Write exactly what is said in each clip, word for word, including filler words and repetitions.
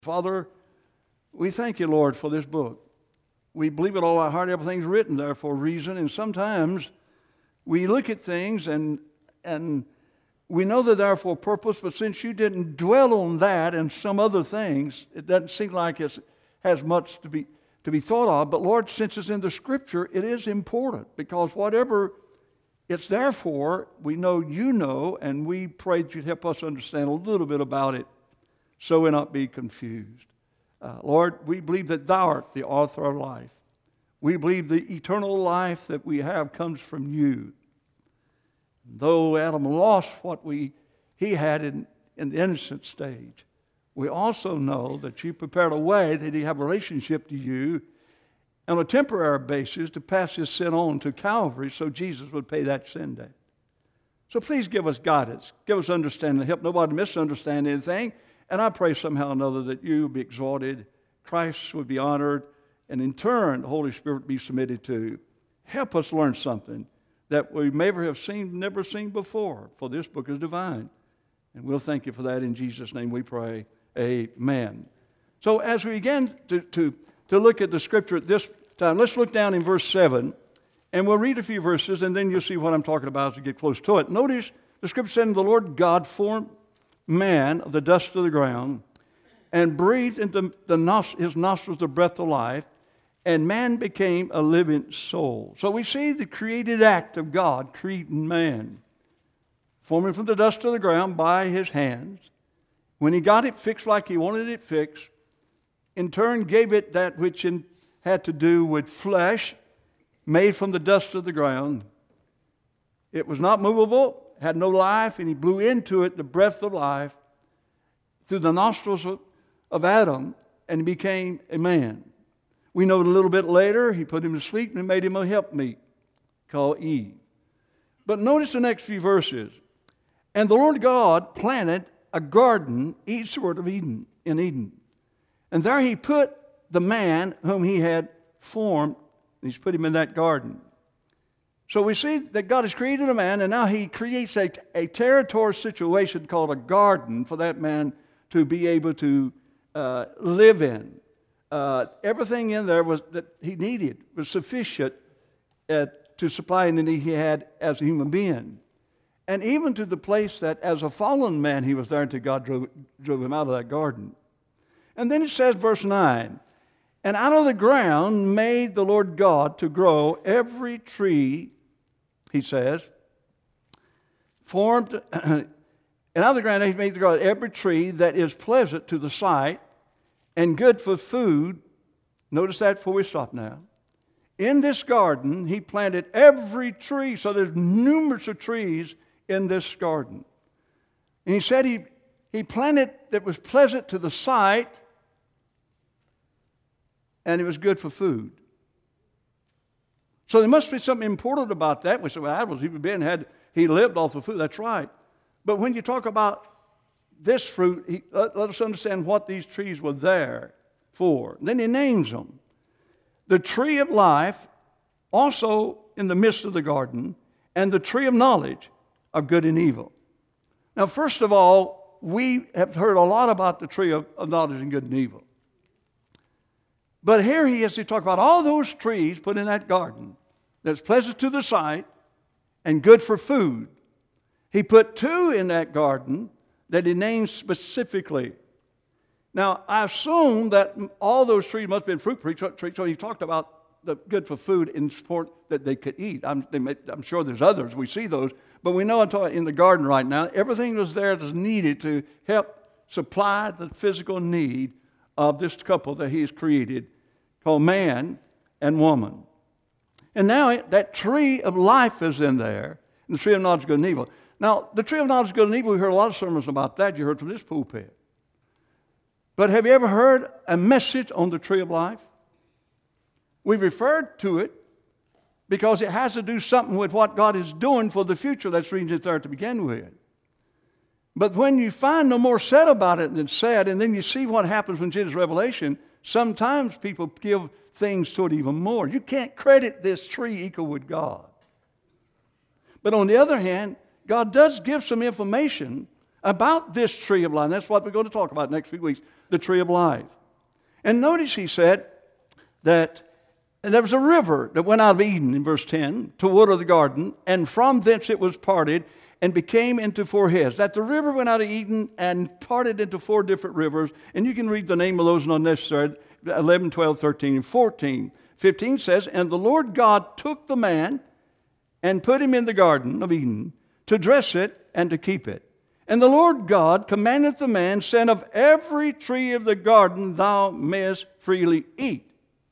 Father, we thank you, Lord, for this book. We believe with all our heart everything's written there for a reason, and sometimes we look at things and and we know they're there for a purpose, but since you didn't dwell on that and some other things, it doesn't seem like it has much to be to be thought of. But Lord, since it's in the Scripture, it is important, because whatever it's there for, we know you know, and we pray that you'd help us understand a little bit about it so we'll not be confused. Uh, Lord, we believe that thou art the author of life. We believe the eternal life that we have comes from you. Though Adam lost what we he had in, in the innocent stage, we also know that you prepared a way that he have a relationship to you on a temporary basis to pass his sin on to Calvary so Jesus would pay that sin debt. So please give us guidance, give us understanding, help nobody misunderstand anything. And I pray somehow or another that you would be exalted, Christ would be honored, and in turn the Holy Spirit would be submitted to. Help us learn something that we may have seen, never seen before, for this book is divine. And we'll thank you for that. In Jesus' name we pray. Amen. So as we begin to, to, to look at the Scripture at this time, let's look down in verse seven, and we'll read a few verses, and then you'll see what I'm talking about as we get close to it. Notice the Scripture said, "The Lord God formed man of the dust of the ground, and breathed into the nos- his nostrils the breath of life, and man became a living soul." So we see the created act of God creating man, forming from the dust of the ground by his hands. When he got it fixed like he wanted it fixed, in turn gave it that which in, had to do with flesh, made from the dust of the ground. It was not movable, had no life, and he blew into it the breath of life through the nostrils of, of Adam, and he became a man. We know a little bit later he put him to sleep and made him a helpmeet called Eve. But notice the next few verses. "And the Lord God planted a garden eastward of Eden, in Eden. And there he put the man whom he had formed, and he's put him in that garden." So we see that God has created a man, and now he creates a, a territorial situation called a garden for that man to be able to uh, live in. Uh, everything in there was that he needed was sufficient uh, to supply the need he had as a human being. And even to the place that as a fallen man he was there until God drove, drove him out of that garden. And then it says, verse nine, "And out of the ground made the Lord God to grow every tree," he says, "formed, and out of the ground he made the grow every tree that is pleasant to the sight and good for food." Notice that before we stop now. In this garden, he planted every tree. So there's numerous of trees in this garden. And he said he, he planted that was pleasant to the sight, and it was good for food. So there must be something important about that. We say, well, Adam was human being, had he lived off of food. That's right. But when you talk about this fruit, he, let, let us understand what these trees were there for. Then he names them. The tree of life, also in the midst of the garden, and the tree of knowledge of good and evil. Now, first of all, we have heard a lot about the tree of, of knowledge and good and evil. But here he is to talk about all those trees put in that garden that's pleasant to the sight and good for food. He put two in that garden that he named specifically. Now, I assume that all those trees must have been fruit trees, so he talked about the good for food in support that they could eat. I'm, they may, I'm sure there's others. We see those. But we know in the garden right now, everything was there that's needed to help supply the physical need of this couple that he has created, called man and woman. And now that tree of life is in there, and the tree of knowledge of good and evil. Now, the tree of knowledge of good and evil, we heard a lot of sermons about that. You heard from this pulpit. But have you ever heard a message on the tree of life? We referred to it because it has to do something with what God is doing for the future. That's the reason it's there to begin with. But when you find no more said about it than said, and then you see what happens when Jesus' revelation, sometimes people give things to it even more. You can't credit this tree equal with God. But on the other hand, God does give some information about this tree of life. And that's what we're going to talk about next few weeks, the tree of life. And notice he said that there was a river that went out of Eden in verse ten to water the garden, and from thence it was parted and became into four heads. That the river went out of Eden and parted into four different rivers. And you can read the name of those not necessary, eleven, twelve, thirteen, and fourteen. fifteen says, and the Lord God took the man and put him in the garden of Eden to dress it and to keep it. And the Lord God commanded the man, saying, of every tree of the garden thou mayest freely eat.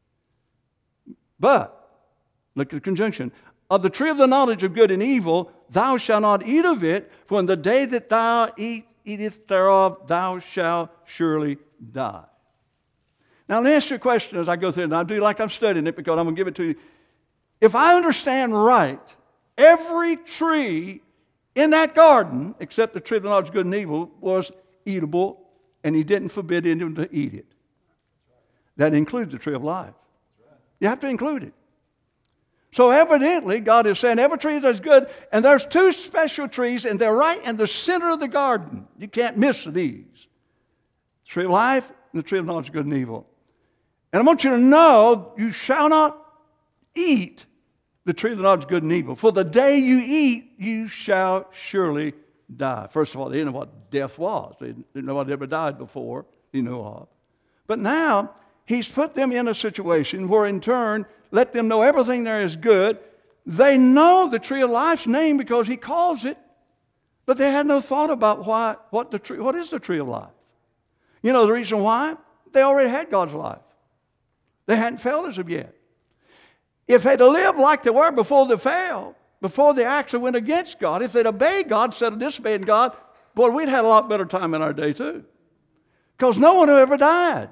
But, look at the conjunction, of the tree of the knowledge of good and evil, thou shalt not eat of it, for in the day that thou eat, eatest thereof, thou shalt surely die. Now, let me ask you a question as I go through it, and I do like I'm studying it because I'm going to give it to you. If I understand right, every tree in that garden, except the tree of the knowledge of good and evil, was eatable, and he didn't forbid anyone to eat it. That includes the tree of life. You have to include it. So evidently, God is saying every tree that's good, and there's two special trees, and they're right in the center of the garden. You can't miss these. The tree of life and the tree of knowledge of good and evil. And I want you to know, you shall not eat the tree of the knowledge of good and evil. For the day you eat, you shall surely die. First of all, they didn't know what death was. They didn't know what ever died before, they knew of. But now, he's put them in a situation where in turn, let them know everything there is good. They know the tree of life's name because he calls it, but they had no thought about why, what, the tree, what is the tree of life. You know the reason why? They already had God's life. They hadn't failed as of yet. If they'd lived like they were before they fell, before they actually went against God, if they'd obeyed God instead of disobeying God, boy, we'd had a lot better time in our day too. Because no one ever died.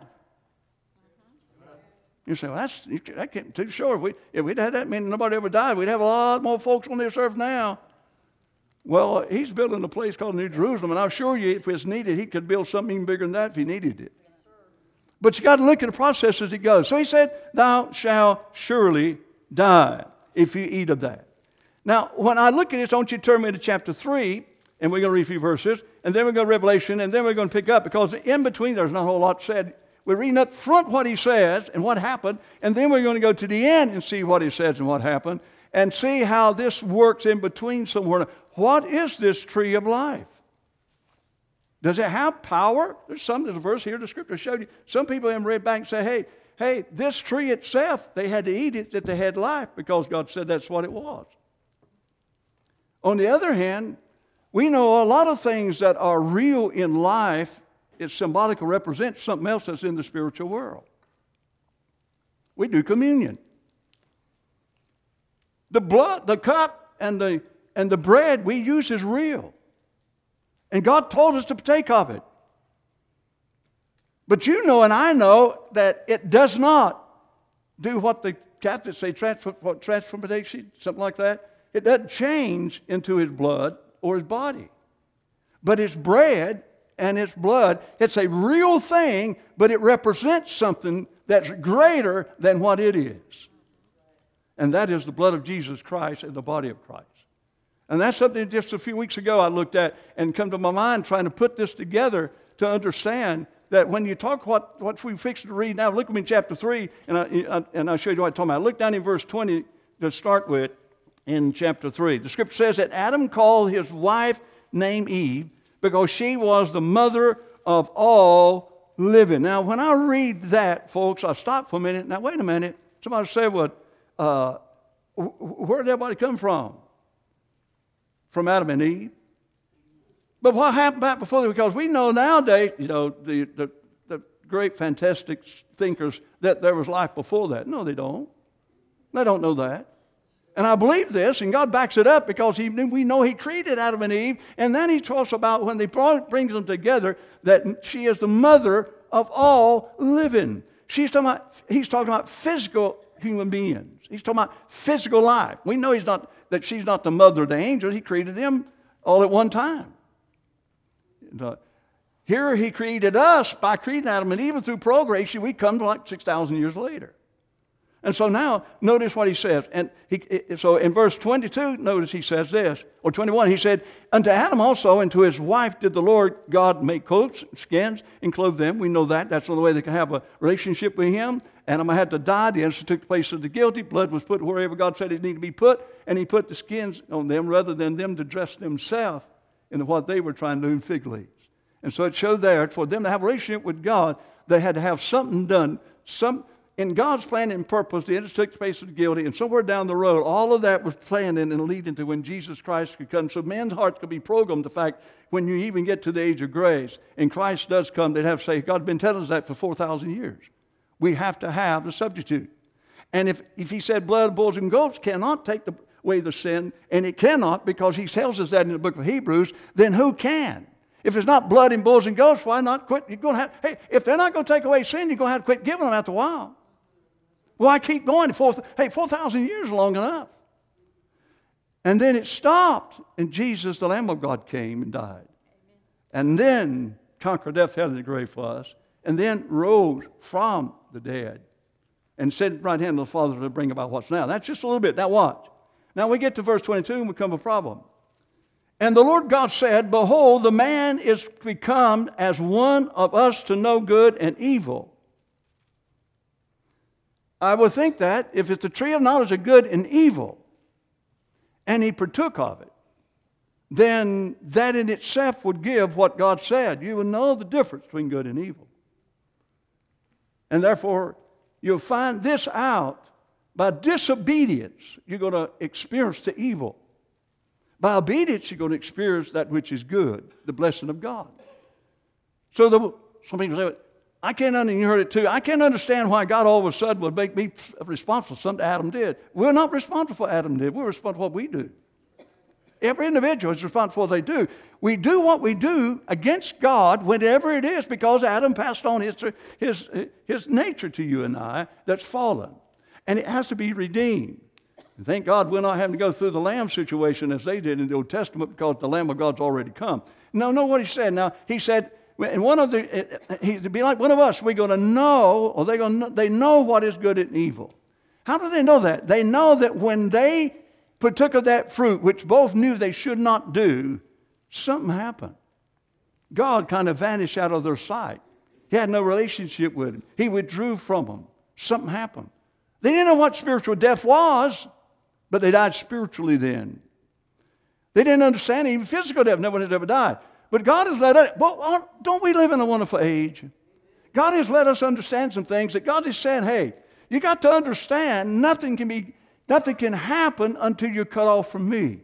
You say, well, that's, that can't be too short. If, we, if we'd had that many, nobody ever died, we'd have a lot more folks on this earth now. Well, he's building a place called New Jerusalem, and I'm sure you, if it's needed, he could build something even bigger than that if he needed it. But you got to look at the process as it goes. So he said, thou shalt surely die if you eat of that. Now, when I look at this, I want you to turn me to chapter three, and we're going to read a few verses, and then we're going to Revelation, and then we're going to pick up, because in between there's not a whole lot said. We're reading up front what he says and what happened, and then we're going to go to the end and see what he says and what happened, and see how this works in between somewhere. What is this tree of life? Does it have power? There's some, there's a verse here the scripture showed you. Some people have read back and say, hey, hey, this tree itself, they had to eat it that they had life because God said that's what it was. On the other hand, we know a lot of things that are real in life, it symbolically represents something else that's in the spiritual world. We do communion. The blood, the cup, and the, and the bread we use is real. And God told us to partake of it. But you know and I know that it does not do what the Catholics say, transform, what, transformation, something like that. It doesn't change into his blood or his body. But it's bread and it's blood. It's a real thing, but it represents something that's greater than what it is. And that is the blood of Jesus Christ and the body of Christ. And that's something just a few weeks ago I looked at and come to my mind trying to put this together to understand that when you talk what, what we fixed to read now, look at me in chapter three, and, I, and I'll show you what I'm talking about. Look down in verse twenty to start with in chapter three. The scripture says that Adam called his wife named Eve because she was the mother of all living. Now, when I read that, folks, I stop for a minute. Now, wait a minute. Somebody say, well, uh, where did everybody come from? From Adam and Eve. But what happened back before that? Because we know nowadays, you know, the, the, the great fantastic thinkers that there was life before that. No, they don't. They don't know that. And I believe this, and God backs it up because he, we know He created Adam and Eve, and then He talks about when He brings them together that she is the mother of all living. She's talking about, he's talking about physical human beings. He's talking about physical life. We know he's not that she's not the mother of the angels. He created them all at one time. The, here He created us by creating Adam and Eve, and through progression we come to like six thousand years later. And so now, notice what he says. And he, so in verse twenty-two, notice he says this, or twenty-one, he said, unto Adam also and to his wife did the Lord God make coats, skins, and clothe them. We know that. That's the only way they can have a relationship with him. Adam had to die. The innocent took the place of the guilty. Blood was put wherever God said it needed to be put. And he put the skins on them rather than them to dress themselves in what they were trying to do in fig leaves. And so it showed there, for them to have a relationship with God, they had to have something done. Some In God's plan and purpose, the innocent took the place of the guilty, and somewhere down the road, all of that was planned and leading to when Jesus Christ could come. So men's hearts could be programmed the fact when you even get to the age of grace, and Christ does come, they'd have to say, God's been telling us that for four thousand years. We have to have the substitute. And if, if he said blood of bulls and goats cannot take the, away the sin, and it cannot because he tells us that in the book of Hebrews, then who can? If it's not blood and bulls and goats, why not quit? You're going to have, hey, if they're not going to take away sin, you're going to have to quit giving them after a while. Why keep going? Four, hey, four thousand years is long enough. And then it stopped, and Jesus, the Lamb of God, came and died. And then conquered death, hell, and the grave for us. And then rose from the dead and said at the right hand of the Father to bring about what's now. That's just a little bit. Now watch. Now we get to verse twenty-two and we come a problem. And the Lord God said, behold, the man is become as one of us to know good and evil. I would think that if it's the tree of knowledge of good and evil, and he partook of it, then that in itself would give what God said. You would know the difference between good and evil. And therefore, you'll find this out. By disobedience, you're going to experience the evil. By obedience, you're going to experience that which is good, the blessing of God. So the, some people say, I can't understand, you heard it too, I can't understand why God all of a sudden would make me responsible for something Adam did. We're not responsible for what Adam did. We're responsible for what we do. Every individual is responsible for what they do. We do what we do against God, whatever it is, because Adam passed on his, his, his nature to you and I that's fallen. And it has to be redeemed. And thank God we're not having to go through the lamb situation as they did in the Old Testament because the Lamb of God's already come. No, know what he said. Now, he said, and one of the, he'd be like one of us, we're going to know, or they're going to, they know what is good and evil. How do they know that? They know that when they partook of that fruit, which both knew they should not do, something happened. God kind of vanished out of their sight. He had no relationship with him. He withdrew from them. Something happened. They didn't know what spiritual death was, but they died spiritually then. They didn't understand even physical death. No one had ever died. But God has let us, well, don't we live in a wonderful age? God has let us understand some things that God has said, hey, you got to understand nothing can be, nothing can happen until you're cut off from me.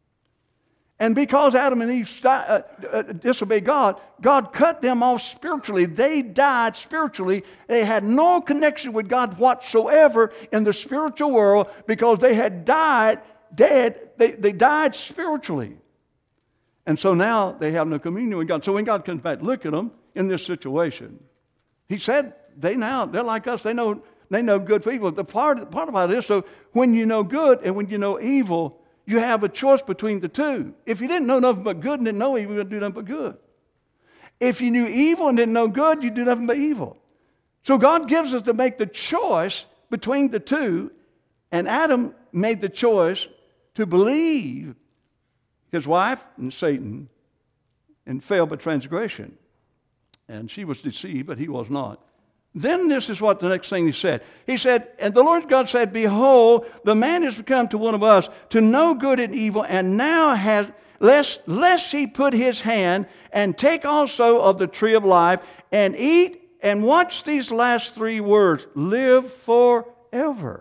And because Adam and Eve st- uh, uh, disobeyed God, God cut them off spiritually. They died spiritually. They had no connection with God whatsoever in the spiritual world because they had died dead. They, they died spiritually. And so now they have no communion with God. So when God comes back, look at them in this situation. He said they now, they're like us. They know, they know good for evil. The part, the part about this, so when you know good and when you know evil, you have a choice between the two. If you didn't know nothing but good and didn't know evil, you would do nothing but good. If you knew evil and didn't know good, you'd do nothing but evil. So God gives us to make the choice between the two, and Adam made the choice to believe his wife and Satan and failed by transgression. And she was deceived, but he was not. Then this is what the next thing he said. He said, and the Lord God said, behold, the man is become to one of us to know good and evil, and now has, lest, lest he put his hand and take also of the tree of life and eat, and watch these last three words, live forever.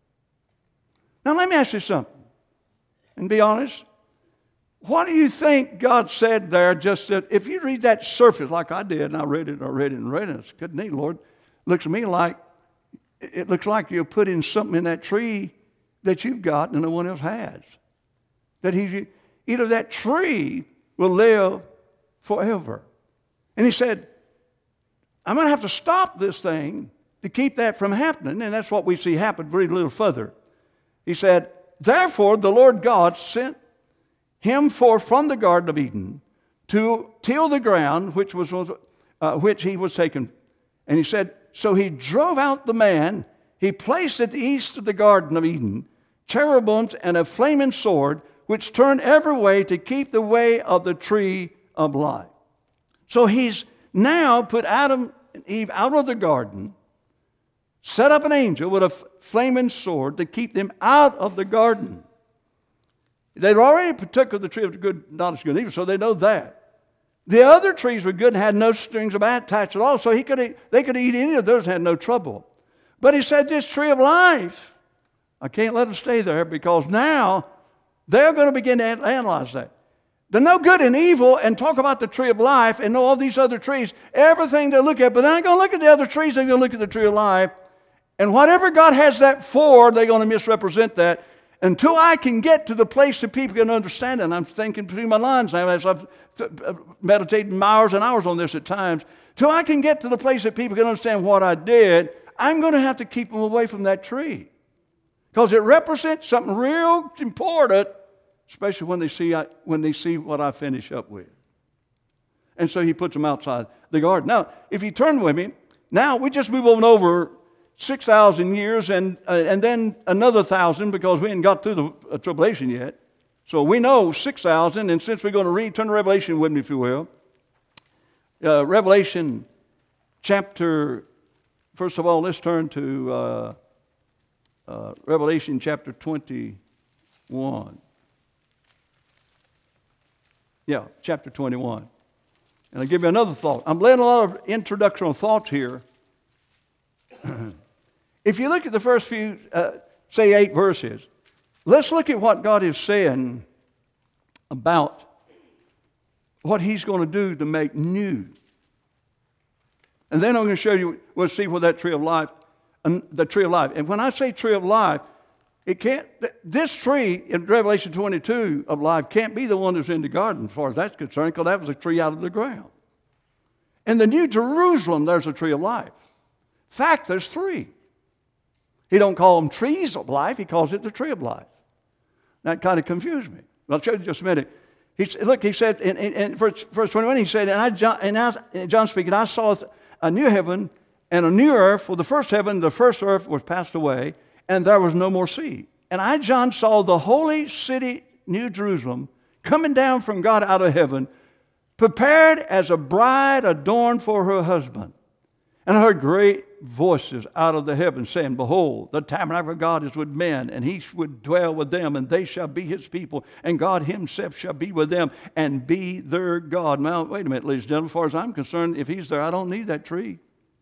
Now let me ask you something, and be honest. What do you think God said there? Just that if you read that surface like I did, and I read it and I read it and read it, it's good neat, Lord. Looks to me like, it looks like you're putting something in that tree that you've got and no one else has. That he, either that tree will live forever. And he said, I'm going to have to stop this thing to keep that from happening. And that's what we see happen. Read a little further. He said, therefore the Lord God sent him forth from the Garden of Eden to till the ground which was uh, which he was taken. And he said, so he drove out the man, he placed at the east of the Garden of Eden cherubims and a flaming sword, which turned every way to keep the way of the tree of life. So he's now put Adam and Eve out of the garden, set up an angel with a f- flaming sword to keep them out of the garden. They'd already partook of the tree of the good, knowledge of good and evil, so they know that. The other trees were good and had no strings of attached at all, so he could eat, they could eat any of those and had no trouble. But he said, this tree of life, I can't let them stay there, because now they're going to begin to analyze that. They know good and evil and talk about the tree of life and know all these other trees, everything they look at, but they're not going to look at the other trees, they're going to look at the tree of life. And whatever God has that for, they're going to misrepresent that. Until I can get to the place that people can understand it, and I'm thinking between my lines now as I've meditated hours and hours on this at times, till I can get to the place that people can understand what I did, I'm going to have to keep them away from that tree. Because it represents something real important, especially when they see I, when they see what I finish up with. And so he puts them outside the garden. Now, if you turn with me, now we just move on over six thousand years and uh, and then another thousand, because we ain't got through the uh, tribulation yet. So we know six thousand, and since we're going to read, turn to Revelation with me, if you will. Uh, Revelation chapter, first of all, let's turn to uh, uh, Revelation chapter twenty-one. Yeah, chapter twenty-one. And I'll give you another thought. I'm laying a lot of introductory thoughts here. If you look at the first few, uh, say eight verses, let's look at what God is saying about what He's going to do to make new. And then I'm going to show you, we'll see what that tree of life, and the tree of life. And when I say tree of life, it can't, this tree in Revelation twenty-two of life can't be the one that's in the garden as far as that's concerned, because that was a tree out of the ground. In the New Jerusalem, there's a tree of life. In fact, there's three. He don't call them trees of life, he calls it the tree of life. That kind of confused me. I'll show you in just a minute. He, look, he said in, in, in verse, verse twenty-one, he said, and, I, John, and I, John speaking, I saw a new heaven and a new earth, for the first heaven, the first earth was passed away, and there was no more sea. And I, John, saw the holy city, New Jerusalem, coming down from God out of heaven, prepared as a bride adorned for her husband. And I heard great voices out of the heavens saying, behold, the tabernacle of God is with men, and he would dwell with them, and they shall be his people, and God himself shall be with them and be their God. Now, wait a minute, ladies and gentlemen, as far as I'm concerned, if he's there, I don't need that tree.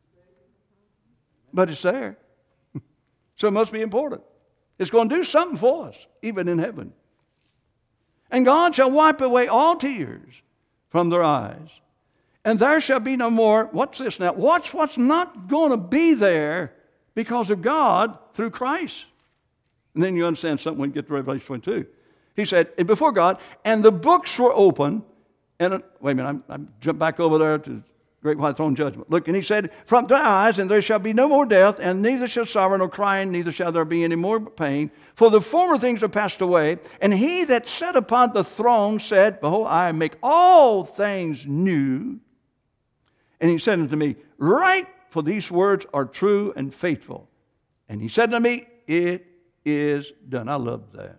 But it's there. So it must be important. It's going to do something for us, even in heaven. And God shall wipe away all tears from their eyes. And there shall be no more, what's this now? Watch what's not going to be there because of God through Christ. And then you understand something when you get to Revelation twenty-two. He said, and before God, and the books were open. And, uh, wait a minute, I'm, I'm jump back over there to great white throne judgment. Look, and he said, from their eyes, and there shall be no more death, and neither shall sorrow nor crying, neither shall there be any more pain. For the former things are passed away. And he that sat upon the throne said, behold, I make all things new. And he said unto me, write, for these words are true and faithful. And he said unto me, it is done. I love that.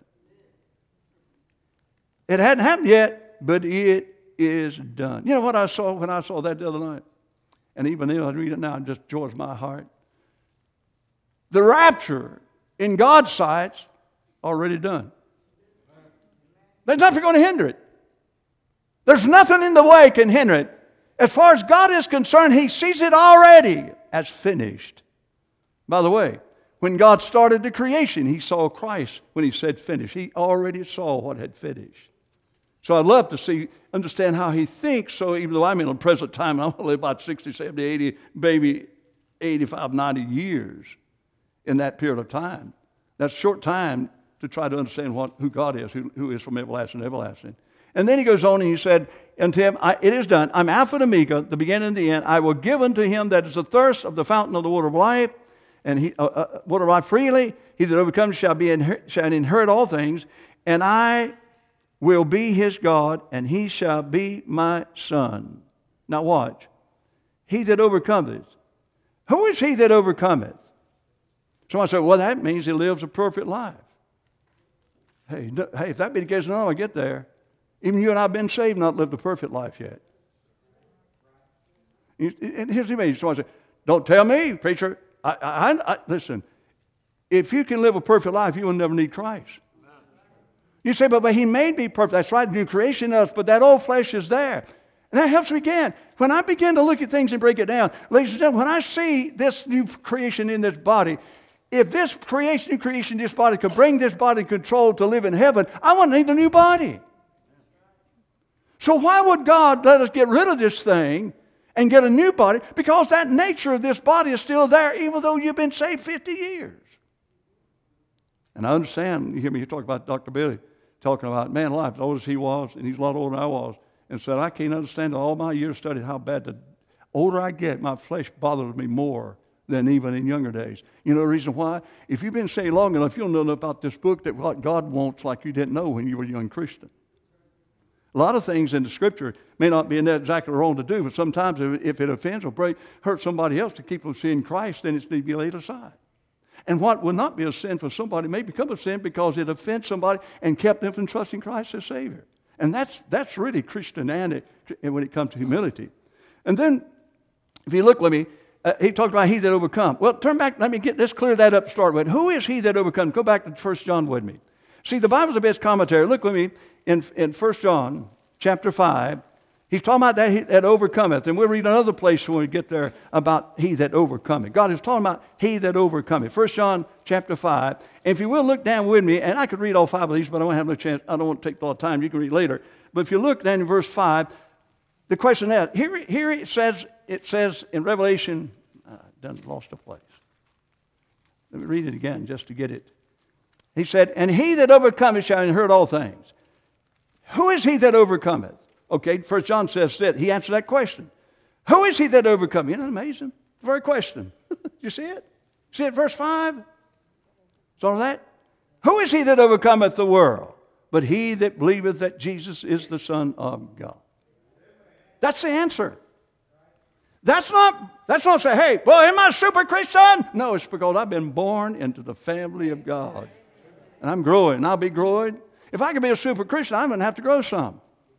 It hadn't happened yet, but it is done. You know what I saw when I saw that the other night? And even then, I read it now, it just joys my heart. The rapture in God's sight already done. There's nothing going to hinder it. There's nothing in the way can hinder it. As far as God is concerned, he sees it already as finished. By the way, when God started the creation, he saw Christ when he said finish. He already saw what had finished. So I'd love to see, understand how he thinks. So even though I'm in a present time, I'm going to live about sixty, seventy, eighty, maybe eighty-five, ninety years in that period of time. That's a short time to try to understand what, who God is, who, who is from everlasting to everlasting. And then he goes on and he said unto him, I, it is done. I'm Alpha and Omega, the beginning and the end. I will give unto him that is the thirst of the fountain of the water of life, and he, uh, uh, water of life freely. He that overcomes shall, be inher- shall inherit all things. And I will be his God, and he shall be my son. Now watch. He that overcometh. Who is he that overcometh? Someone said, well, that means he lives a perfect life. Hey, no, hey, if that be the case, no, I get there. Even you and I have been saved, not lived a perfect life yet. And here's the thing. Someone said, don't tell me, preacher. I, I, I, listen, if you can live a perfect life, you will never need Christ. You say, but, but he made me perfect. That's right, new creation in us, but that old flesh is there. And that helps me again. When I begin to look at things and break it down, ladies and gentlemen, when I see this new creation in this body, if this creation, new creation in this body could bring this body in control to live in heaven, I wouldn't need a new body. So why would God let us get rid of this thing and get a new body? Because that nature of this body is still there, even though you've been saved fifty years. And I understand, you hear me you talk about Doctor Billy, talking about, man, life, as old as he was, and he's a lot older than I was, and said, I can't understand all my years studying how bad the older I get, my flesh bothers me more than even in younger days. You know the reason why? If you've been saved long enough, you'll know about this book that what God wants like you didn't know when you were a young Christian. A lot of things in the Scripture may not be exactly wrong to do, but sometimes if it offends or break, hurt somebody else to keep them seeing Christ, then it's to be laid aside. And what will not be a sin for somebody may become a sin because it offends somebody and kept them from trusting Christ as Savior. And that's that's really Christianity when it comes to humility. And then, if you look with me, uh, he talked about he that overcome. Well, turn back. Let me get let's clear that up to start with. Who is he that overcomes? Go back to First John with me. See, the Bible's the best commentary. Look with me in in First John chapter five. He's talking about that he that overcometh. And we'll read another place when we get there about he that overcometh. God is talking about he that overcometh. First John chapter five. And if you will look down with me, and I could read all five of these, but I won't have no chance. I don't want to take a lot of time. You can read later. But if you look down in verse five, the question is, here, here it says, it says in Revelation, I done lost a place. Let me read it again just to get it. He said, and he that overcometh shall inherit all things. Who is he that overcometh? Okay, First John says that. He answered that question. Who is he that overcometh? Isn't that amazing? The very question. You see it? See it, verse five? It's all that. Who is he that overcometh the world? But he that believeth that Jesus is the Son of God. That's the answer. That's not, that's not say, hey, boy, am I a super Christian? No, it's because I've been born into the family of God. And I'm growing, and I'll be growing. If I could be a super Christian, I'm going to have to grow some.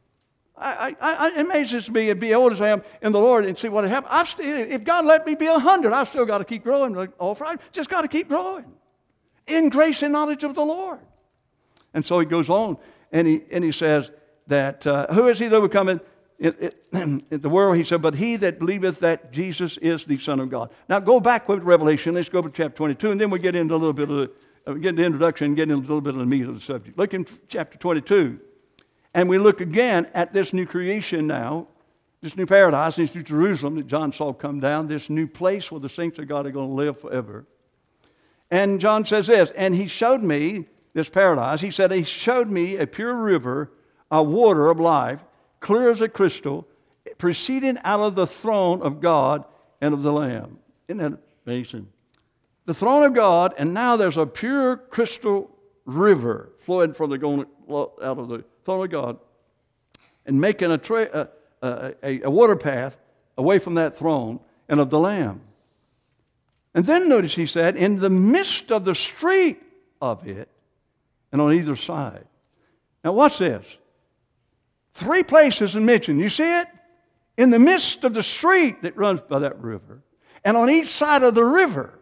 I, I, I, it amazes me to be old as I am in the Lord and see what happens. I've still, if God let me be a hundred, I've still got to keep growing. Like, all right, just got to keep growing in grace and knowledge of the Lord. And so he goes on, and he and he says that uh, who is he that overcometh in the world? He said, but he that believeth that Jesus is the Son of God. Now go back with Revelation. Let's go to chapter twenty-two, and then we get into a little bit of the, uh, get the introduction and get into a little bit of the meat of the subject. Look in chapter twenty-two. And we look again at this new creation now, this new paradise, this new Jerusalem that John saw come down, this new place where the saints of God are going to live forever. And John says this, and he showed me this paradise. He said, he showed me a pure river, a water of life, clear as a crystal, proceeding out of the throne of God and of the Lamb. Isn't that amazing? The throne of God, and now there's a pure crystal river flowing from the going out of the throne of God, and making a, tra- a, a, a water path away from that throne and of the Lamb. And then notice he said, in the midst of the street of it, and on either side. Now watch this. Three places in mention. You see it? In the midst of the street that runs by that river, and on each side of the river.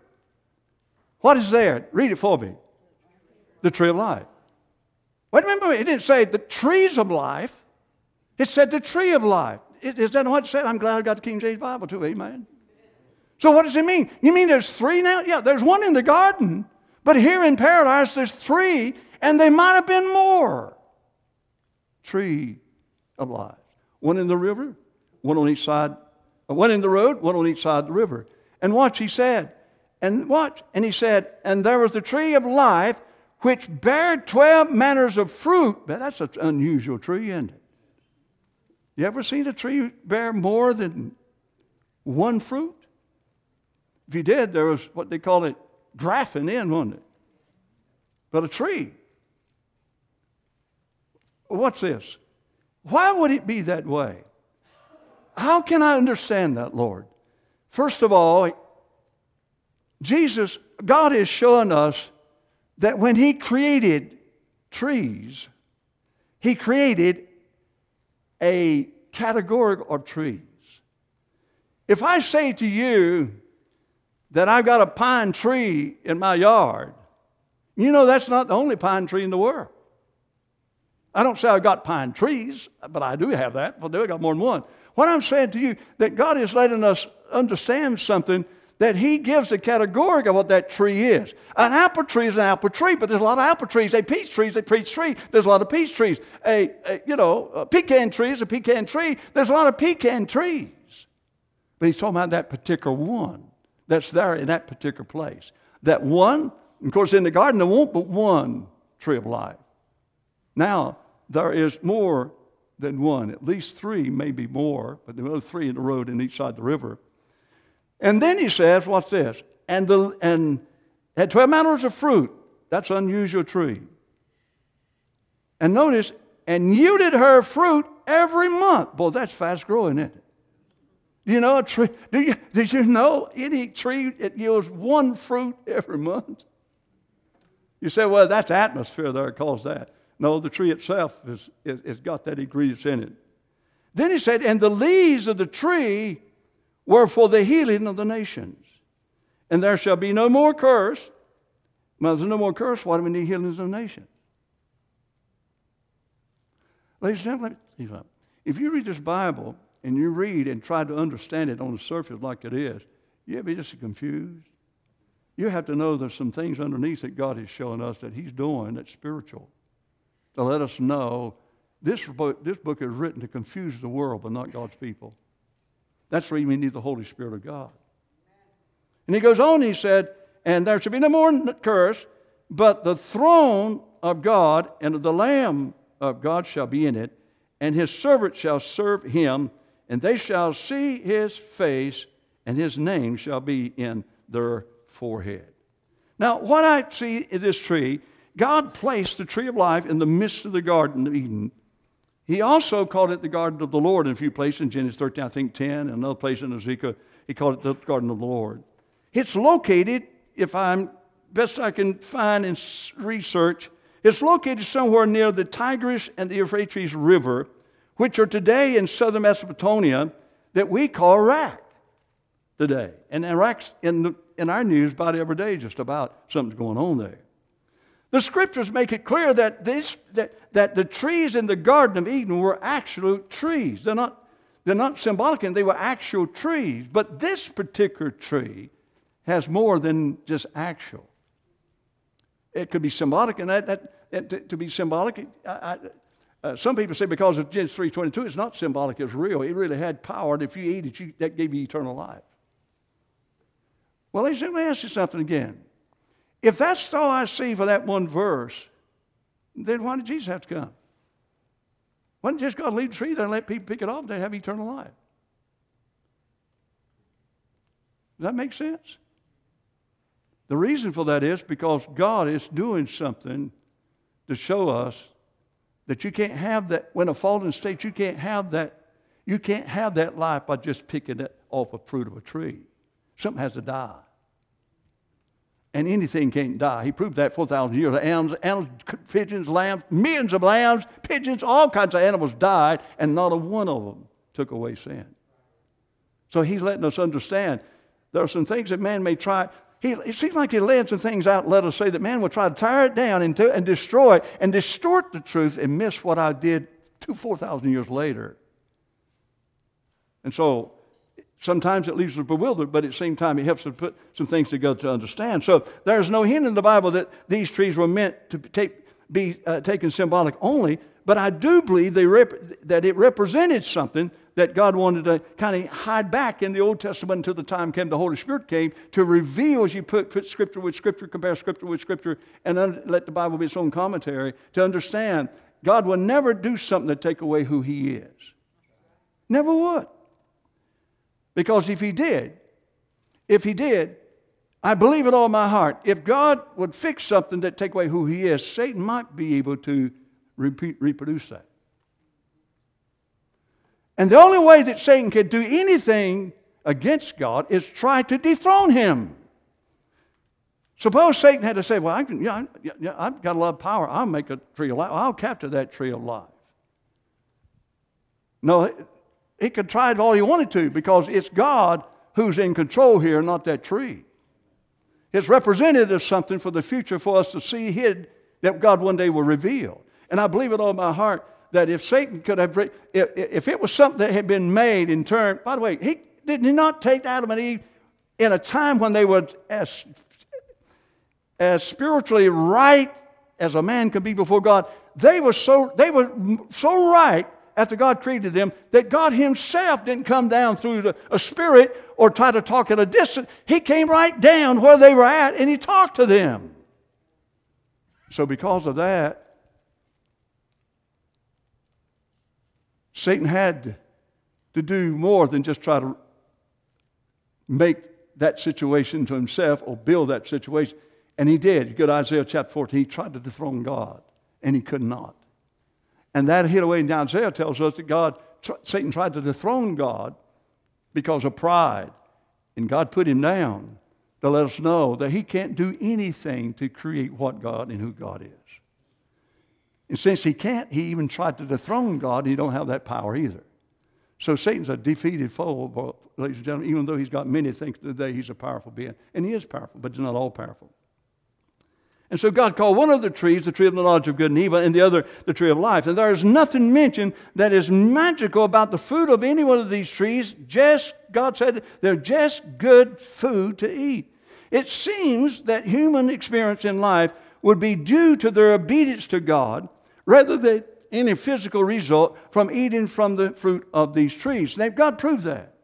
What is there? Read it for me. The tree of life. Wait a minute, it didn't say the trees of life. It said the tree of life. Is that what it said? I'm glad I got the King James Bible too, amen. So what does it mean? You mean there's three now? Yeah, there's one in the garden, but here in paradise there's three, and they might have been more. Tree of life. One in the river, one on each side, one in the road, one on each side of the river. And watch, he said, and watch, and he said, and there was the tree of life, which bare twelve manners of fruit. But that's an unusual tree, isn't it? You ever seen a tree bear more than one fruit? If you did, there was what they call it grafting in, wasn't it? But a tree. What's this? Why would it be that way? How can I understand that, Lord? First of all, Jesus, God is showing us that when He created trees, He created a category of trees. If I say to you that I've got a pine tree in my yard, you know that's not the only pine tree in the world. I don't say I've got pine trees, but I do have that. Well, I got more than one. What I'm saying to you, that God is letting us understand something, that He gives a category of what that tree is. An apple tree is an apple tree, but there's a lot of apple trees. A peach tree is a peach tree. There's a lot of peach trees. A, a you know, a pecan tree is a pecan tree. There's a lot of pecan trees. But He's talking about that particular one that's there in that particular place. That one, of course, in the garden there won't but one tree of life. Now, there is more than one, at least three, maybe more, but there are three in the road in each side of the river. And then He says, what's this? And the and had twelve manners of fruit. That's an unusual tree. And notice, and yielded her fruit every month. Boy, that's fast growing, isn't it? You know a tree? Do you, did you know any tree it yields one fruit every month? You say, well, that's atmosphere there that caused that. No, the tree itself has is, is got that ingredients in it. Then He said, and the leaves of the tree were for the healing of the nations. And there shall be no more curse. Well, there's no more curse. Why do we need healings of the nations? Ladies and gentlemen, let me tell you something. If you read this Bible and you read and try to understand it on the surface like it is, you'll be just confused. You have to know there's some things underneath that God is showing us that He's doing that's spiritual, to let us know this book, this book is written to confuse the world, but not God's people. That's where we need the Holy Spirit of God. And He goes on, He said, and there shall be no more curse, but the throne of God and of the Lamb of God shall be in it, and His servants shall serve Him, and they shall see His face, and His name shall be in their forehead. Now, what I see in this tree, God placed the tree of life in the midst of the Garden of Eden. He also called it the Garden of the Lord in a few places, in Genesis thirteen, I think ten, and another place in Ezekiel, He called it the Garden of the Lord. It's located, if I'm best I can find in research, it's located somewhere near the Tigris and the Euphrates River, which are today in southern Mesopotamia, that we call Iraq today. And Iraq's in, the, in our news about every day, just about something's going on there. The Scriptures make it clear that, this, that, that the trees in the Garden of Eden were actual trees. They're not, they're not symbolic, and they were actual trees. But this particular tree has more than just actual. It could be symbolic, and that, that, that to, to be symbolic, I, I, uh, some people say because of Genesis three twenty-two, it's not symbolic, it's real. It really had power, and if you eat it, you, that gave you eternal life. Well, let me ask you something again. If that's all I see for that one verse, then why did Jesus have to come? Why didn't just God leave the tree there and let people pick it off and they have eternal life? Does that make sense? The reason for that is because God is doing something to show us that you can't have that, when a fallen state, you can't have that, you can't have that life by just picking it off a fruit of a tree. Something has to die. And anything can't die. He proved that four thousand years. Animals, animals, pigeons, lambs, millions of lambs, pigeons, all kinds of animals died, and not a one of them took away sin. So He's letting us understand there are some things that man may try. He, it seems like He laid some things out and let us say that man will try to tear it down and, to, and destroy it and distort the truth and miss what I did two, four thousand years later. And so sometimes it leaves us bewildered, but at the same time it helps us put some things together to understand. So there's no hint in the Bible that these trees were meant to take, be uh, taken symbolic only, but I do believe they rep- that it represented something that God wanted to kind of hide back in the Old Testament until the time came, the Holy Spirit came, to reveal as you put, put Scripture with Scripture, compare Scripture with Scripture, and un- let the Bible be its own commentary, to understand God will never do something to take away who He is. Never would. Because if He did, if He did, I believe with all my heart, if God would fix something that take away who He is, Satan might be able to repeat, reproduce that. And the only way that Satan can do anything against God is try to dethrone Him. Suppose Satan had to say, well, I can, yeah, yeah, yeah, I've got a lot of power. I'll make a tree of life. I'll capture that tree of life. No, he could try it all he wanted to because it's God who's in control here, not that tree. It's represented as something for the future for us to see hid that God one day will reveal. And I believe with all my heart that if Satan could have, if, if it was something that had been made in turn, by the way, he did not take Adam and Eve in a time when they were as, as spiritually right as a man could be before God. They were so, they were so right after God created them that God himself didn't come down through the, a spirit or try to talk at a distance. He came right down where they were at and he talked to them. So because of that, Satan had to do more than just try to make that situation to himself or build that situation. And he did. You go to Isaiah chapter fourteen. He tried to dethrone God, and he could not. And that hid away in Isaiah tells us that God, Satan tried to dethrone God because of pride. And God put him down to let us know that he can't do anything to create what God and who God is. And since he can't, he even tried to dethrone God, and he don't have that power either. So Satan's a defeated foe, ladies and gentlemen, even though he's got many things today, he's a powerful being. And he is powerful, but he's not all powerful. And so God called one of the trees the tree of the knowledge of good and evil, and the other the tree of life. And there is nothing mentioned that is magical about the fruit of any one of these trees. Just, God said, they're just good food to eat. It seems that human experience in life would be due to their obedience to God rather than any physical result from eating from the fruit of these trees. Now, God proved that.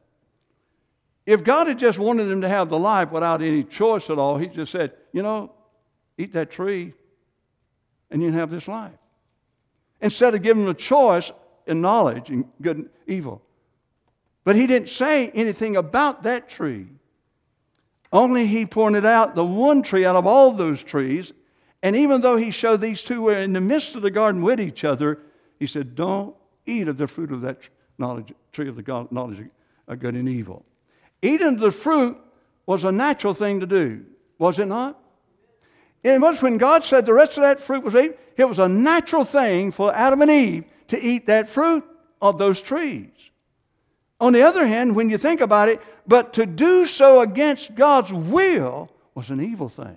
If God had just wanted them to have the life without any choice at all, he just said, you know, eat that tree and you can have this life. Instead of giving them a choice in knowledge and good and evil. But he didn't say anything about that tree. Only he pointed out the one tree out of all those trees. And even though he showed these two were in the midst of the garden with each other, he said, don't eat of the fruit of that knowledge, tree of the knowledge of good and evil. Eating of the fruit was a natural thing to do, was it not? It was when God said the rest of that fruit was eaten, it was a natural thing for Adam and Eve to eat that fruit of those trees. On the other hand, when you think about it, but to do so against God's will was an evil thing.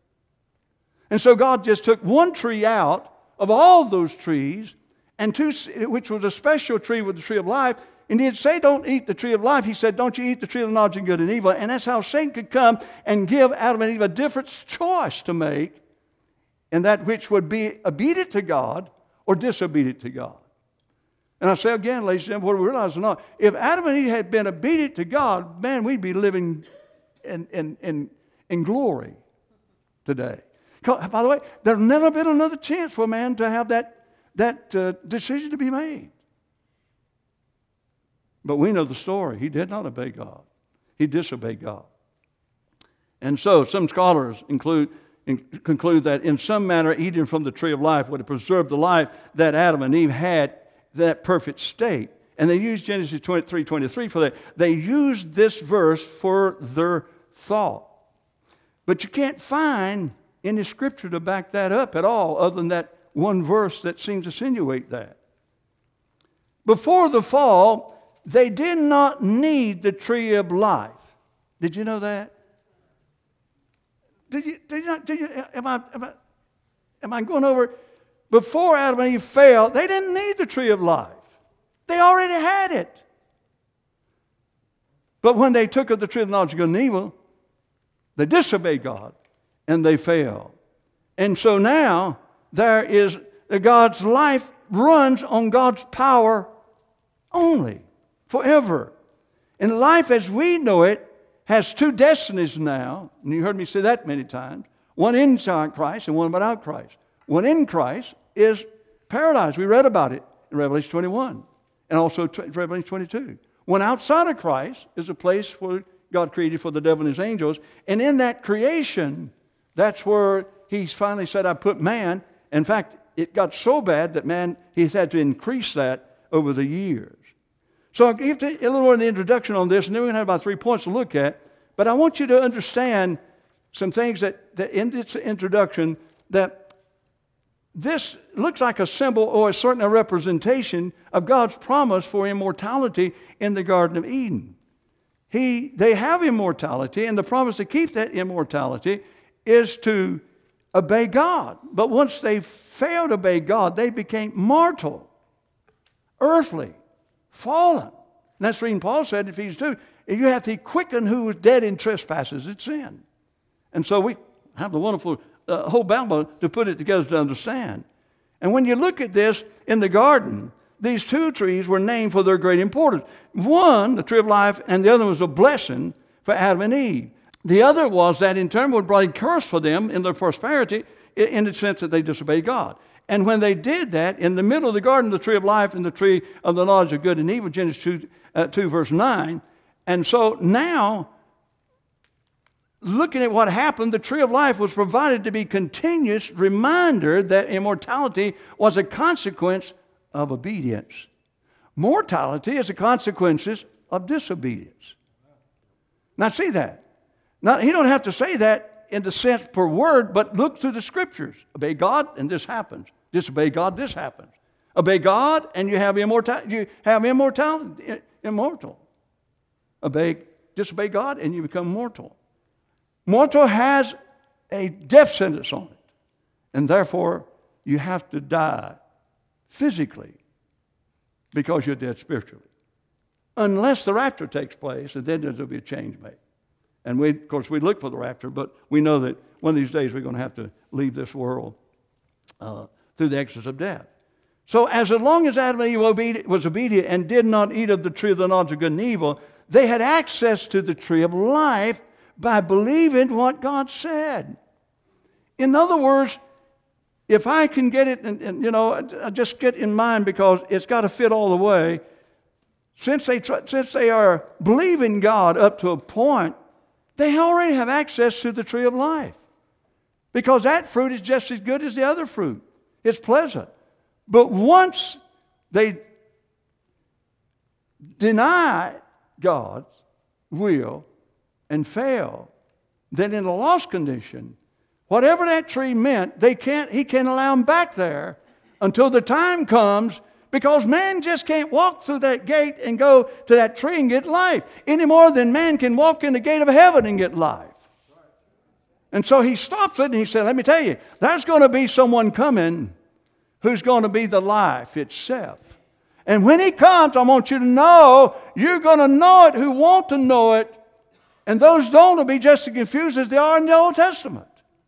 And so God just took one tree out of all those trees, and two, which was a special tree with the tree of life. And he didn't say, don't eat the tree of life. He said, don't you eat the tree of the knowledge of good and evil. And that's how Satan could come and give Adam and Eve a different choice to make, and that which would be obedient to God or disobedient to God. And I say again, ladies and gentlemen, what we realize or not, if Adam and Eve had been obedient to God, man, we'd be living in, in, in, in glory today. By the way, there's never been another chance for a man to have that, that uh, decision to be made. But we know the story. He did not obey God. He disobeyed God. And so some scholars include, in, conclude that in some manner eating from the tree of life would have preserved the life that Adam and Eve had, that perfect state. And they used Genesis twenty-three twenty-three for that. They used this verse for their thought. But you can't find any scripture to back that up at all other than that one verse that seems to insinuate that. Before the fall, they did not need the tree of life. Did you know that? Did you, did you not, did you, am I, am I, am I going over? Before Adam and Eve fell, they didn't need the tree of life. They already had it. But when they took of the tree of the knowledge of good and evil, they disobeyed God and they fell. And so now there is, God's life runs on God's power only. Forever. And life as we know it has two destinies now. And you heard me say that many times. One inside Christ and one without Christ. One in Christ is paradise. We read about it in Revelation twenty-one. And also Revelation twenty-two. One outside of Christ is a place where God created for the devil and his angels. And in that creation, that's where He's finally said, I put man. In fact, it got so bad that man, He's had to increase that over the years. So I'll give you a little more of the introduction on this, and then we're going to have about three points to look at. But I want you to understand some things that, that in its introduction, that this looks like a symbol or a certain representation of God's promise for immortality in the Garden of Eden. He, they have immortality, and the promise to keep that immortality is to obey God. But once they failed to obey God, they became mortal, earthly, fallen. And that's the reason Paul said in Ephesians two, you have to quicken who was dead in trespasses and sin. And so we have the wonderful uh, whole Bible to put it together to understand. And when you look at this in the garden, these two trees were named for their great importance. One, the tree of life, and the other was a blessing for Adam and Eve. The other was that in turn would bring curse for them in their prosperity in the sense that they disobeyed God. And when they did that, in the middle of the garden, the tree of life and the tree of the knowledge of good and evil, Genesis two, uh, two verse nine. And so now, looking at what happened, the tree of life was provided to be continuous reminder that immortality was a consequence of obedience. Mortality is a consequence of disobedience. Now see that. Now, he don't have to say that in the sense per word, but look through the scriptures. Obey God, and this happens. Disobey God, this happens. Obey God, and you have immortality. You have immortality, immortal. Obey, disobey God, and you become mortal. Mortal has a death sentence on it, and therefore you have to die physically because you're dead spiritually. Unless the rapture takes place, and then there'll be a change made. And we, of course, we look for the rapture, but we know that one of these days we're going to have to leave this world uh, through the exodus of death. So as long as Adam and Eve was obedient and did not eat of the tree of the knowledge of good and evil, they had access to the tree of life by believing what God said. In other words, if I can get it, and, and you know, I just get in mind because it's got to fit all the way. Since they try, since they are believing God up to a point, they already have access to the tree of life. Because that fruit is just as good as the other fruit. It's pleasant. But once they deny God's will and fail, then in a lost condition, whatever that tree meant, they can't, he can't allow them back there until the time comes, because man just can't walk through that gate and go to that tree and get life any more than man can walk in the gate of heaven and get life. And so he stops it and he said, let me tell you, there's going to be someone coming who's going to be the life itself. And when he comes, I want you to know, you're going to know it who want to know it. And those don't will be just as confused as they are in the Old Testament.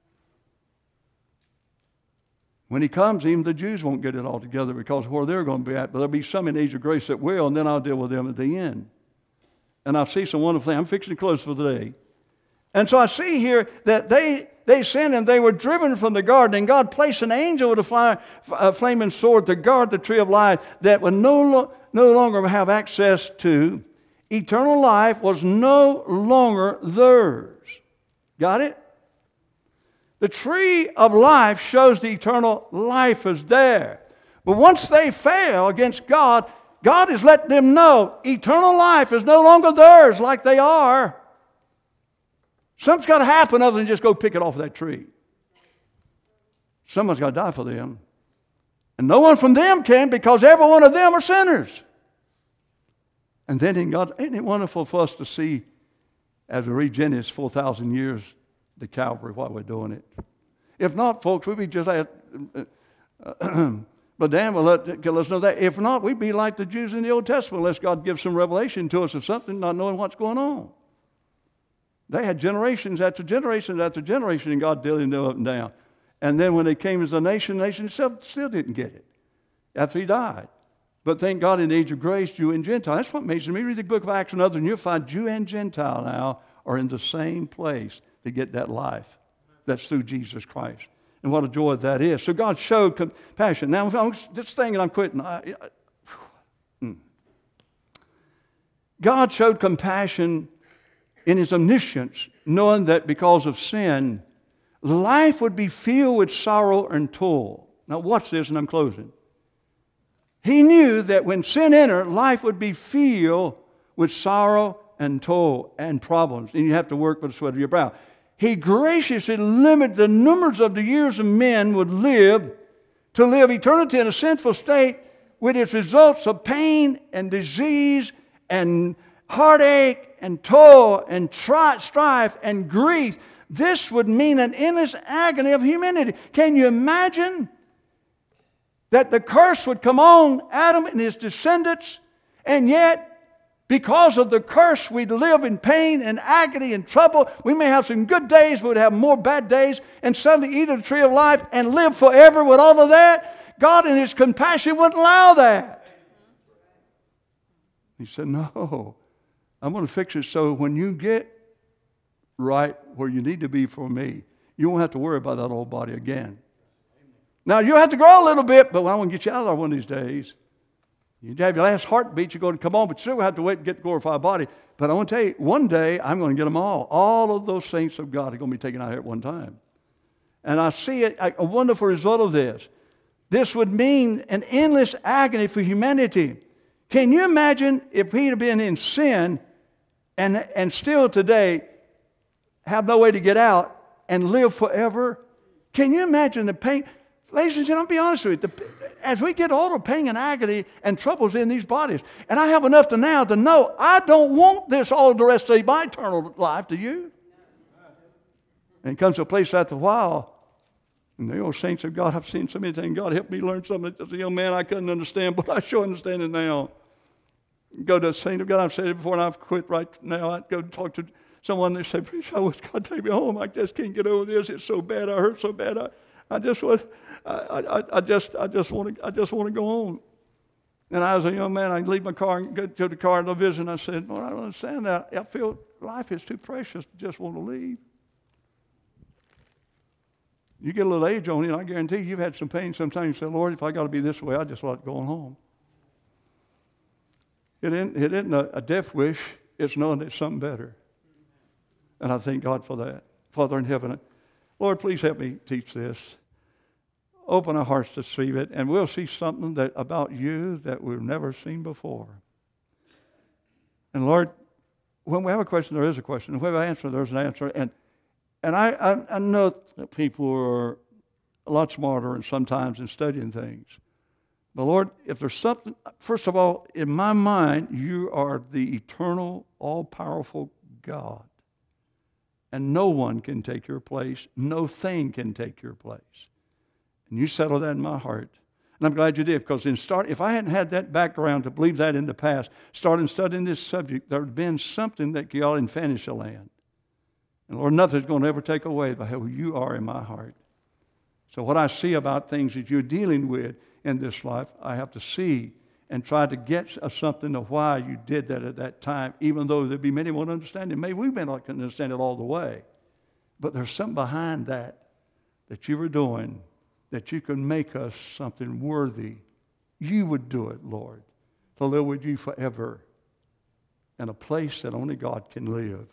When he comes, even the Jews won't get it all together because of where they're going to be at. But there'll be some in age of grace that will, and then I'll deal with them at the end. And I see some wonderful things. I'm fixing to close for the day. And so I see here that they, they sinned and they were driven from the garden. And God placed an angel with a, fly, a flaming sword to guard the tree of life that would no, lo- no longer have access to. Eternal life was no longer theirs. Got it? The tree of life shows the eternal life is there. But once they fail against God, God is letting them know eternal life is no longer theirs like they are. Something's got to happen other than just go pick it off of that tree. Someone's got to die for them. And no one from them can, because every one of them are sinners. And then in God, isn't it wonderful for us to see, as we read Genesis four thousand years, the Calvary, while we're doing it. If not, folks, we'd be just at, uh, but Dan will let, let us know that. If not, we'd be like the Jews in the Old Testament, unless God gives some revelation to us of something, not knowing what's going on. They had generations after generations after generation, and God dealing them up and down. And then when they came as a nation, the nation itself still didn't get it after he died. But thank God in the age of grace, Jew and Gentile. That's what amazes me. Read the book of Acts and others, and you'll find Jew and Gentile now are in the same place to get that life that's through Jesus Christ. And what a joy that is. So God showed compassion. Now, I'm, this thing, and I'm quitting. I, I, hmm. God showed compassion in his omniscience, knowing that because of sin, life would be filled with sorrow and toil. Now, watch this, and I'm closing. He knew that when sin entered, life would be filled with sorrow and toil and problems. And you have to work with the sweat of your brow. He graciously limited the numbers of the years a man would live to live eternity in a sinful state with its results of pain and disease and heartache and toil and tri- strife and grief. This would mean an endless agony of humanity. Can you imagine that the curse would come on Adam and his descendants, and yet because of the curse, we'd live in pain and agony and trouble. We may have some good days, but we'd have more bad days, and suddenly eat of the tree of life and live forever with all of that. God in His compassion wouldn't allow that. He said, no, I'm going to fix it so when you get right where you need to be for me, you won't have to worry about that old body again. Now, you'll have to grow a little bit, but I want to get you out of there one of these days. You have your last heartbeat, you're going to come on, but you still have to wait and get the glorified body. But I want to tell you, one day I'm going to get them all. All of those saints of God are going to be taken out here at one time. And I see it, a wonderful result of this. This would mean an endless agony for humanity. Can you imagine if he'd have been in sin and, and still today have no way to get out and live forever? Can you imagine the pain? Ladies and gentlemen, I'll be honest with you. The, as we get older, pain and agony and troubles in these bodies. And I have enough to now to know I don't want this all the rest of my eternal life. Do you? And it comes to a place after a while. And the old saints of God, I've seen so many things. God helped me learn something as a young man I couldn't understand, but I sure understand it now. Go to a saint of God. I've said it before, and I've quit right now. I'd go talk to someone. They say, "Preacher, I wish God take me home. I just can't get over this. It's so bad. I hurt so bad. I, I just want, I, I, I just, I just want to, I just want to go on." And I was a young man. I'd leave my car and go to the car and go visit. And I said, "Lord, I don't understand that. I feel life is too precious to just want to leave." You get a little age on you, and I guarantee you, you've had some pain sometimes. You say, "Lord, if I got to be this way, I just like going home." It isn't, it isn't a, a death wish. It's knowing it's something better. And I thank God for that. Father in heaven, Lord, please help me teach this. Open our hearts to see it, and we'll see something that about you that we've never seen before. And Lord, when we have a question, there is a question. And when we have an answer, there's an answer. And and I, I, I know that people are a lot smarter and sometimes in studying things. But Lord, if there's something, first of all, in my mind, you are the eternal, all-powerful God. And no one can take your place. No thing can take your place. And you settle that in my heart. And I'm glad you did, because in start, if I hadn't had that background to believe that in the past, starting studying this subject, there would have been something that got in Fantasyland. And Lord, nothing's going to ever take away by who you are in my heart. So what I see about things that you're dealing with in this life, I have to see and try to get something of why you did that at that time, even though there'd be many who won't understand it. Maybe we may not understand it all the way. But there's something behind that that you were doing that you can make us something worthy. You would do it, Lord, to live with you forever in a place that only God can live.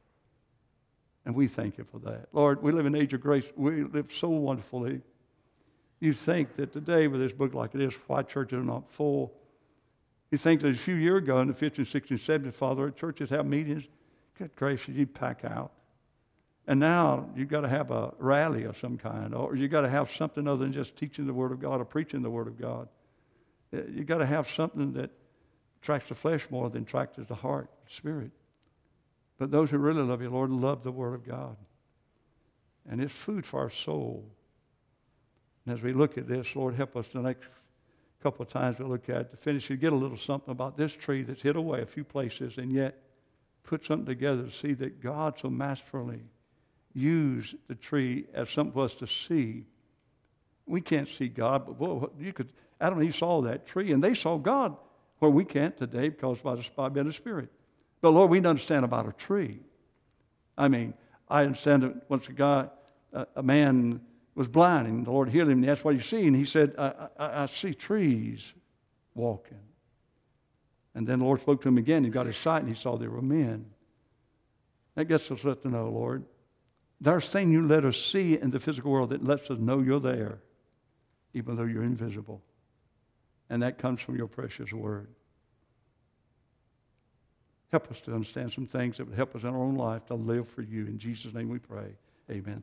And we thank you for that. Lord, we live in an age of grace. We live so wonderfully. You think that today with this book like this, why churches are not full. You think that a few years ago in the fifties, sixties, seventies, Father, churches have meetings. Good gracious, you pack out. And now you've got to have a rally of some kind, or you've got to have something other than just teaching the Word of God or preaching the Word of God. You've got to have something that attracts the flesh more than attracts the heart, the spirit. But those who really love you, Lord, love the Word of God. And it's food for our soul. And as we look at this, Lord, help us the next couple of times we look at it to finish, you get a little something about this tree that's hid away a few places, and yet put something together to see that God so masterfully used the tree as something for us to see. We can't see God, but boy, you could. Adam and Eve saw that tree, and they saw God where we can't today because by the, by being the Spirit. But Lord, we don't understand about a tree. I mean, I understand that once a guy, a, a man was blind, and the Lord healed him, and that's what you see. And he said, I, I, I see trees walking. And then the Lord spoke to him again. He got his sight, and he saw they were men. That gets us to know, Lord, there's things you let us see in the physical world that lets us know you're there, even though you're invisible. And that comes from your precious word. Help us to understand some things that would help us in our own life to live for you. In Jesus' name we pray. Amen.